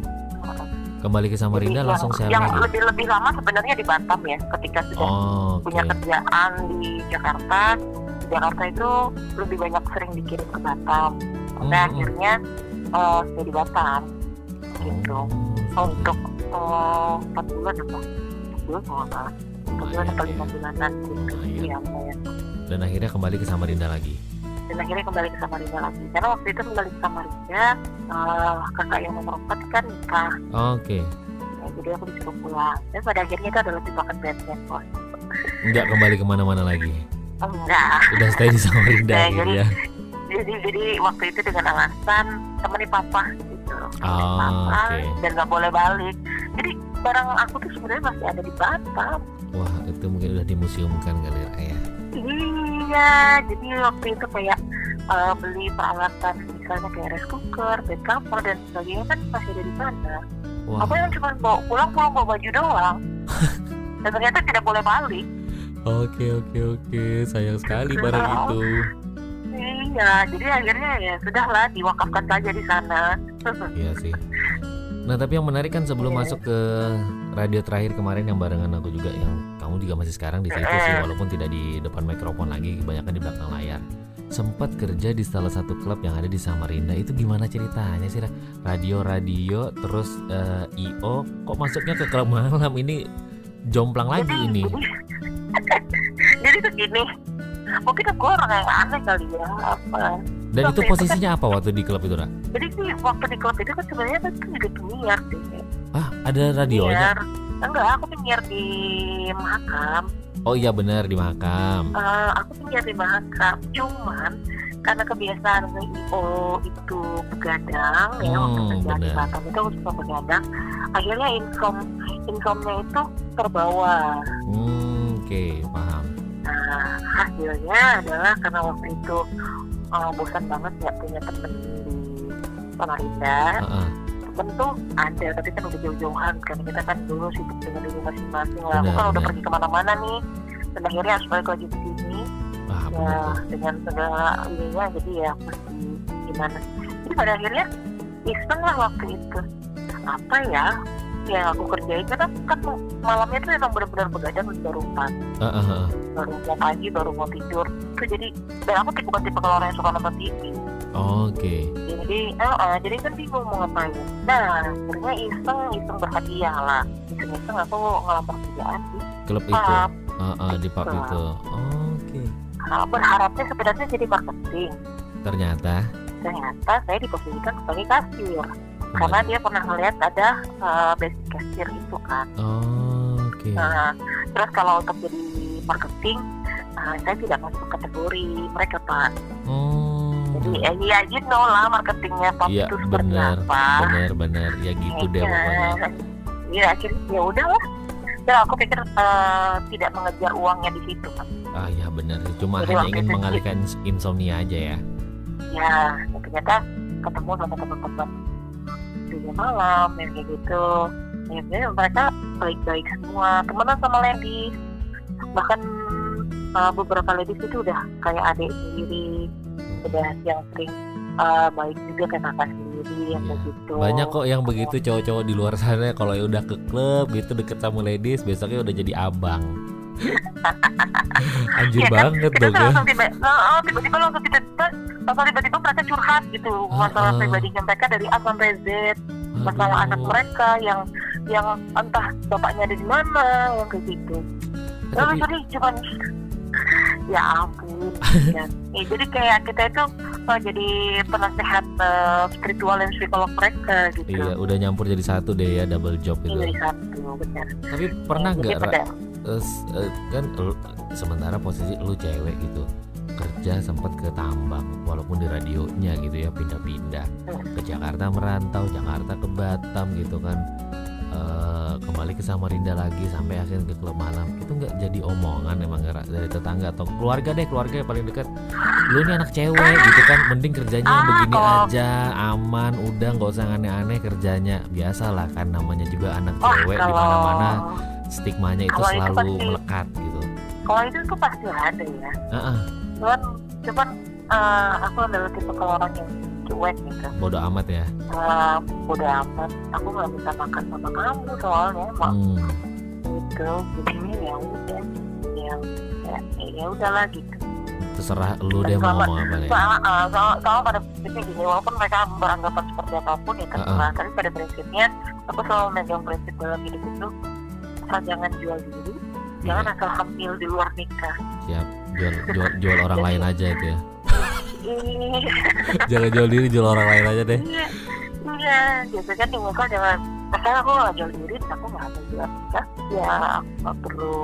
Kembali ke Samarinda Jadi langsung yang, share yang lagi. lebih lebih lama sebenarnya di Batam ya, ketika sudah Oh, oke. punya kerjaan di Jakarta. Di Jakarta itu lebih banyak sering dikirim ke Batam. Sampai Hmm. akhirnya uh, stay di Batam gitu. Oh, Untuk uh, empat bulan apa? empat bulan kalau nggak salah. empat bulan atau lima bulanan gitu. Lumayan. Iya, lumayan. Dan akhirnya kembali ke Samarinda lagi. Dan akhirnya kembali ke Samarinda lagi. Karena waktu itu kembali ke Samarinda, uh, kakak yang nomor empat kan nikah. Oke. Ya, jadi aku disuruh pulang. Dan pada akhirnya itu adalah jebakan Batman, bos. Nggak kembali kemana-mana lagi. Oh, enggak. Udah stay di Samarinda Nah, akhirnya. Jadi jadi waktu itu dengan alasan temani papa gitu. Temani Oh, papa oke. dan nggak boleh balik. Jadi barang aku tuh sebenarnya masih ada di Batam. Wah, itu mungkin udah dimuseumkan kali Ra, ya. Iya, jadi waktu itu kayak uh, beli peralatan misalnya kayak rice cooker, bed cover dan sebagainya kan masih ada di sana. Wah. Aku yang cuma bawa pulang pulang bawa baju doang. Dan ternyata tidak boleh balik. Oke oke oke, sayang sekali barang Oh. itu. Iya, jadi akhirnya ya sudahlah diwakafkan saja di sana. Iya sih. Nah tapi yang menarik kan sebelum Iya. masuk ke radio terakhir kemarin yang barengan aku juga, yang kamu juga masih sekarang di situ sih, walaupun tidak di depan mikrofon lagi, kebanyakan di belakang layar. Sempat kerja di salah satu klub yang ada di Samarinda. Itu gimana ceritanya sih Ra? Radio-radio terus eh, I O kok masuknya ke klub malam ini, jomplang lagi jadi, ini. Jadi, jadi tuh gini, mungkin aku orang yang aneh kali ya apa. Dan waktu itu itu posisinya apa waktu di klub itu Ra? Jadi sih waktu di klub itu kan sebenarnya kan juga penyiar deh. Ah ada radionya? Penyiar. Enggak, aku penyiar di Mahakam. Oh iya benar di Mahakam. Eh, aku penyiar di Mahakam. Cuman karena kebiasaan I O itu begadang ya, Hmm, waktu kerja di benar. Batam itu aku suka begadang. Akhirnya income income-nya itu terbawa. Hmm, Oke paham. Nah, hasilnya adalah karena waktu itu uh, bosan banget ya punya temen di Samarinda. Ah, ah. Temen tuh ada, tapi kan udah jauh-jauhan kan. Kita kan dulu sibuk dengan diri masing-masing lah. Aku Benar, kan udah benar. pergi kemana-mana nih. Dan akhirnya harus balik lagi ke sini. Wah benar Ya, tuh. dengan segala ininya, jadi ya mesti gimana. Jadi pada akhirnya iseng lah waktu itu. Apa ya yang aku kerjain, karena kan malamnya tuh emang benar-benar begadang baru empat. Ah, ah, ah. Baru mau pagi, baru mau tidur. Itu jadi, dan aku tipe tipe kalau orang yang suka nonton T V. Oke. Jadi, uh, uh, jadi kan bingung mau ngapain. Nah, akhirnya iseng, iseng berhadiah lah. Iseng-iseng aku ngelamar kerjaan di Klub itu. pub. Ah, ah, di pub Betul. itu. Oke. Nah, berharapnya sebenarnya jadi marketing. Ternyata. Ternyata saya diposisikan sebagai kasir. Karena dia pernah ngeliat ada uh, basic kasir itu kan. Oke. Nah, terus kalau untuk jadi marketing, nah, saya tidak masuk kategori mereka Pak. Oh. Jadi eh, ya you know lah marketingnya pub Iya itu seperti benar, apa. benar, benar. Ya gitu deh pokoknya. Iya, akhirnya ya udahlah. Ya aku pikir uh, tidak mengejar uangnya di situ kan. Ah ya benar. Cuma Jadi hanya waktu ingin itu mengalihkan insomnia aja ya. Ya, ternyata ketemu sama teman-teman dunia malam yang kayak gitu. Ya, mereka baik-baik semua, temenan sama ladies. Bahkan uh, beberapa ladies itu udah kayak adik sendiri, udah yang sering uh, baik juga kayak kakak sendiri yang Iya. begitu. Banyak kok yang begitu cowok-cowok di luar sana, kalau udah ke klub gitu deket sama ladies, besoknya udah jadi abang. Anjir Iya kan? banget Kita dong tuh ya. langsung tiba, oh, tiba-tiba langsung tiba-tiba, langsung tiba-tiba mereka curhat gitu masalah Ah, ah. pribadinya mereka dari A sampai Z, masalah Aduh. anak mereka yang yang entah bapaknya ada di mana, yang kayak gitu. Eh, Lalu tapi jadi cuman ya ampun. Ya. Ya, jadi kayak kita itu oh, jadi penasehat uh, spiritual dan psikolog mereka gitu. iya udah nyampur jadi satu deh ya, double job Ini itu. dari satu. benar. Tapi pernah Jadi nggak Ra, pada eh, s- eh, kan lu- sementara posisi lu cewek gitu, kerja sempat ke tambang walaupun di radionya gitu ya, pindah-pindah Hmm. ke Jakarta, merantau Jakarta ke Batam gitu kan, eh, kembali ke Samarinda lagi sampai akhirnya ke klub malam, itu nggak jadi omongan emang Ra, dari tetangga atau keluarga deh, keluarga yang paling dekat, lu nih anak cewek gitu kan, mending kerjanya Ah, begini kalau- aja, aman, udah nggak usah aneh-aneh kerjanya, biasalah kan namanya juga anak wah cewek, di kalau mana-mana stigmanya itu Kalau itu selalu pasti- melekat gitu. kalau itu tuh pasti ada ya. Heeh, Cuman cuman eh, aku adalah tipe kalau orang yang cuek gitu. bodo amat ya. Eh, bodo amat. Aku nggak bisa makan sama kamu soalnya emang Hmm, gitu. Jadi ya udah, ya ya, ya udahlah gitu. terserah lu Dan deh mau selama- ngomong apa deh. Soal, uh, soal, soal pada prinsipnya gini, walaupun mereka beranggapan seperti apapun ya terserah, tapi pada prinsipnya aku selalu megang prinsip dalam hidup itu, asal jangan jual diri, jangan Iya, asal hamil di luar nikah. siap. Jual, jual, jual orang Jadi- lain aja itu ya. Iya, Jangan jual diri, jual orang lain aja deh. iya, iya, gitu kan. Di muka jangan, misalnya aku nggak jual diri, aku nggak hamil di luar nikah, ya aku nggak perlu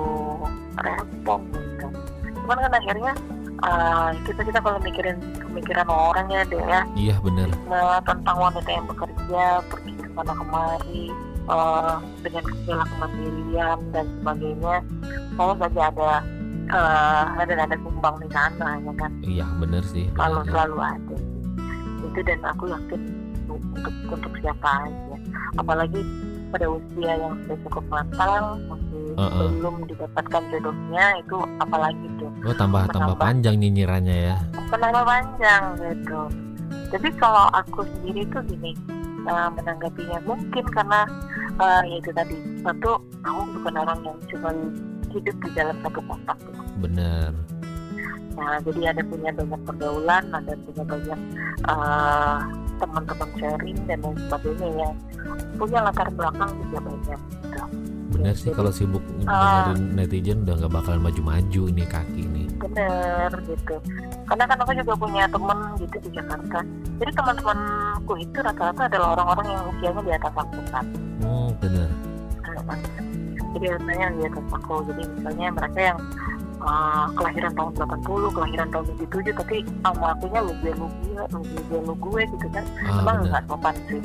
respon gitu. Cuman kan akhirnya uh, kita kita kalau mikirin pemikiran orang ya deh ya. Iya bener. Nah, tentang wanita yang bekerja pergi ke sana kemari eh, dengan segala kemandirian dan sebagainya, saya saja ada eh, ada ada sumbang di sana ya kan, Iya bener sih. selalu bener. selalu ada itu, dan aku yakin untuk untuk siapa aja, apalagi pada usia yang sudah cukup matang masih Uh-uh. belum didapatkan jodohnya, itu apalagi tuh Oh tambah tambah Menambah. panjang nyinyirannya ya. kenapa panjang gitu. Jadi kalau aku sendiri tuh gini, uh, menanggapinya mungkin karena uh, ya itu tadi, satu aku bukan orang yang cuma hidup di dalam satu kotak gitu. Bener. Nah jadi ada punya banyak pergaulan, ada punya banyak uh, teman-teman sharing dan lain sebagainya yang punya latar belakang juga banyak gitu. Bener sih, kalau sibuk dengerin netizen udah nggak bakalan maju-maju ini kaki nih. Bener gitu. Karena kan aku juga punya temen gitu di Jakarta. Jadi teman-temanku itu rata-rata adalah orang-orang yang usianya di atas aku kan. Oh bener. Jadi rasanya di atas aku. Jadi misalnya mereka yang uh, kelahiran tahun delapan puluh, kelahiran tahun tujuh puluh tujuh, tapi sama akunya lu gue, lu gue, lu gue, lu gue gitu kan. Ah Emang bener. nggak sopan sih.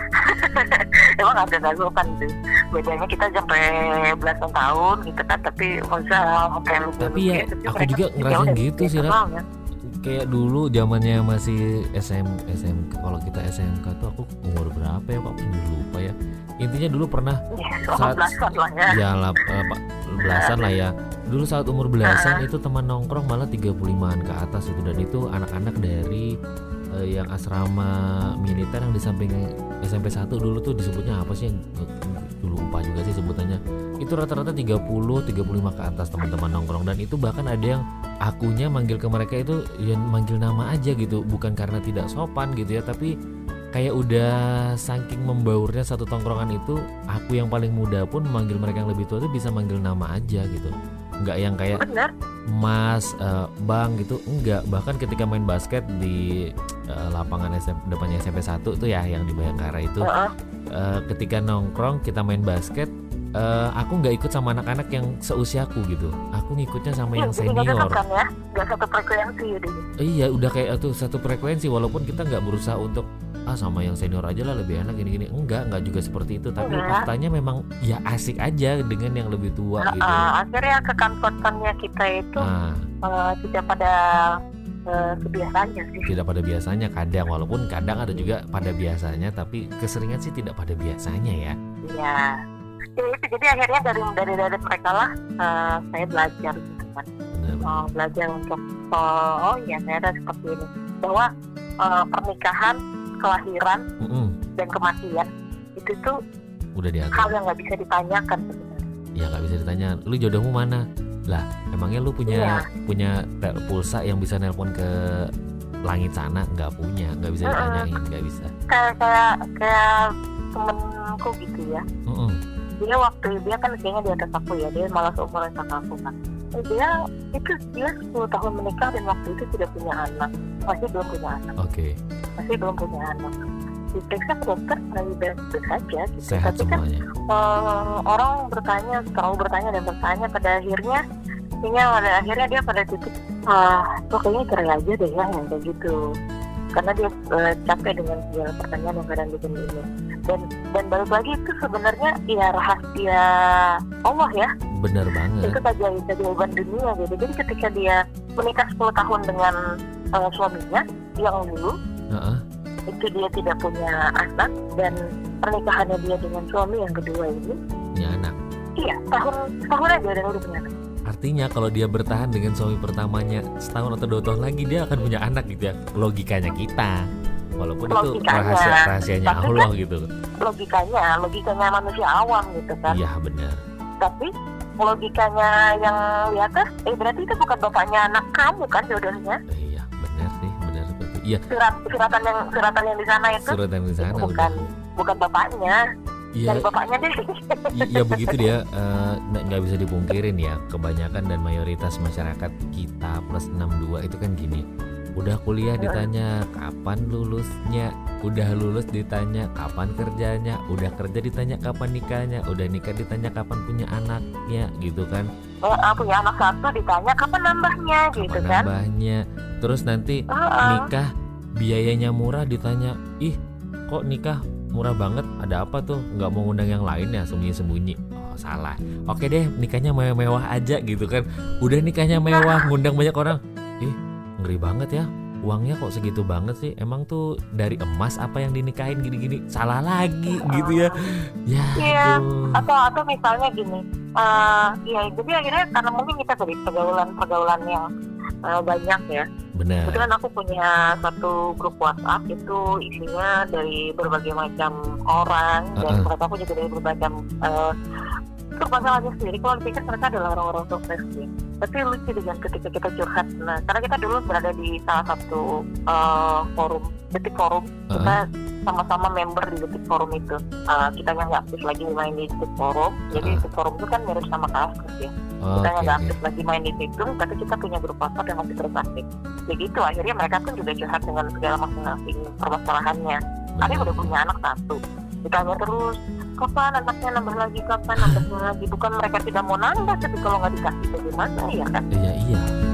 Emang agak nggak sopan sih. Bedanya kita sampai belasan tahun gitu kan, tapi masa sampai lu gue, Tapi lu ya, gue, tapi aku mereka juga ya ngerasain udah, gitu sih, biasa Ra. banget. Kayak dulu zamannya masih S M S M K, kalau kita S M K tuh aku umur berapa ya Pak? Udah lupa ya. Intinya dulu pernah Ya, saat belasan lah ya. ya lah, eh, Pak, belasan lah ya. Dulu saat umur belasan itu teman nongkrong malah tiga puluh limaan ke atas itu, dan itu anak-anak dari eh, yang asrama militer yang di samping S M P satu dulu tuh disebutnya apa sih? Dulu lupa juga sih sebutannya. Itu rata-rata tiga puluh tiga puluh lima ke atas teman-teman nongkrong, dan itu bahkan ada yang akunya manggil ke mereka itu ya manggil nama aja gitu, bukan karena tidak sopan gitu ya, tapi kayak udah saking membaurnya satu tongkrongan itu, aku yang paling muda pun manggil mereka yang lebih tua itu bisa manggil nama aja gitu, nggak yang kayak Bener. Mas, eh, Bang gitu, enggak. Bahkan ketika main basket di eh, lapangan S M P, depannya S M P satu tuh ya yang di Bayangkara itu, Heeh. eh, ketika nongkrong kita main basket, eh, aku nggak ikut sama anak-anak yang seusiaku gitu, aku ngikutnya sama Iya, yang jadi nggak senior. cocok kan ya, nggak satu frekuensi ya deh. Iya udah kayak tuh satu frekuensi, walaupun kita nggak berusaha untuk ah sama yang senior aja lah lebih enak gini-gini, enggak enggak juga seperti itu, tapi Enggak. faktanya memang ya asik aja dengan yang lebih tua Nah, gitu. uh, akhirnya kekomfortannya kita itu Nah uh, tidak pada uh, kebiasaannya sih. tidak pada biasanya kadang, walaupun kadang ada juga pada biasanya, tapi keseringan sih tidak pada biasanya ya. Iya. Ya, itu jadi akhirnya dari dari dari mereka lah uh, saya belajar gitu kan. Bener. Uh, belajar untuk uh, oh iya ternyata seperti ini, bahwa uh, pernikahan, kelahiran Mm-mm, dan kematian itu tuh udah diatur. hal yang nggak bisa ditanyakan sebenarnya. Ya nggak bisa ditanya, lu jodohmu mana? Lah emangnya lu punya Iya. punya tel- pulsa yang bisa nelpon ke langit sana? Nggak punya, nggak bisa Mm-mm. ditanyain, nggak bisa. Kayak kayak kayak temenku gitu ya. Mm-mm. Dia waktu dia kan usianya di atas aku ya, dia malah seumuran sama aku kan. Eh, Dia itu dia sepuluh tahun menikah dan waktu itu tidak punya anak, masih belum punya anak, Oke. masih belum punya anak. diperiksa ke dokter lagi baik-baik saja gitu. Sehat Tapi kan semuanya. eh, orang bertanya, selalu bertanya dan bertanya, pada akhirnya Sehingga pada akhirnya dia pada titik ah, tuh kayaknya cerai aja deh ya, yang kayak gitu. Karena dia uh, capek dengan segala pertanyaan yang kadang bikin ini. Dan dan balik lagi itu sebenarnya ya rahasia Allah ya. Bener banget. Itu keajaiban keajaiban dunia gitu. Jadi ketika dia menikah sepuluh tahun dengan uh, suaminya yang dulu, Heeh. itu dia tidak punya anak, dan pernikahannya dia dengan suami yang kedua ini, Punya anak. iya tahun tahun aja dan udah punya anak. Artinya kalau dia bertahan dengan suami pertamanya setahun atau dua tahun lagi, dia akan punya anak gitu ya. Logikanya kita. Walaupun itu Logikanya. rahasia rahasianya Tapi Allah kan gitu. Logikanya, logikanya manusia awam gitu kan. Iya benar. Tapi logikanya yang di atas, eh berarti itu bukan bapaknya anak kamu kan jodohnya. Eh, iya benar sih, benar seperti. Iya. Surat suratan yang suratan yang di sana itu Surat yang di sana bukan udah. bukan bapaknya. Iya. Dari bapaknya deh. I- ya begitu dia, eh, nggak nggak bisa dipungkirin ya, kebanyakan dan mayoritas masyarakat kita plus enam puluh dua itu kan gini, udah kuliah ditanya kapan lulusnya, udah lulus ditanya kapan kerjanya, udah kerja ditanya kapan nikahnya, udah nikah ditanya kapan punya anaknya gitu kan, Oh, ah, punya anak satu ditanya kapan nambahnya gitu kapan kan. nambahnya, terus nanti Uh-uh. nikah biayanya murah ditanya, ih kok nikah murah banget, ada apa tuh, nggak mau ngundang yang lain ya, sembunyi-sembunyi. Oh salah, oke deh nikahnya mewah-mewah aja gitu kan, udah nikahnya mewah ngundang banyak orang, ih ngeri banget ya, uangnya kok segitu banget sih, emang tuh dari emas apa yang dinikahin gini-gini, salah lagi gitu ya. Ya Iya. aduh. Atau atau misalnya gini, eh ya jadi akhirnya karena mungkin kita dari pergaulan-pergaulan yang eh, banyak ya. Benar. Kebetulan aku punya satu grup WhatsApp, itu isinya dari berbagai macam orang, dan Uh-uh. mereka aku juga dari berbagai macam uh, untuk masalahnya sendiri. Kalau dipikir mereka adalah orang-orang sukses sih. Tapi lucu dengan ketika kita curhat. Nah, karena kita dulu berada di salah satu uh, forum, Detik Forum, Uh-uh. kita sama-sama member di Detik Forum itu. Uh, kita nggak aktif lagi main di Detik Forum. Jadi Uh-uh. Detik Forum itu kan mirip sama Kaskus ya. Oh, Kita oke, nggak oke. aktif lagi main di situ, tapi kita punya grup WhatsApp yang masih terus aktif. Begitu akhirnya mereka pun juga curhat dengan segala masing-masing permasalahannya. Ada yang udah punya anak satu, ditanya terus kapan anaknya nambah lagi, kapan nambahnya lagi. Bukan mereka tidak mau nambah, tapi kalau nggak dikasih bagaimana ya kan? Iya iya.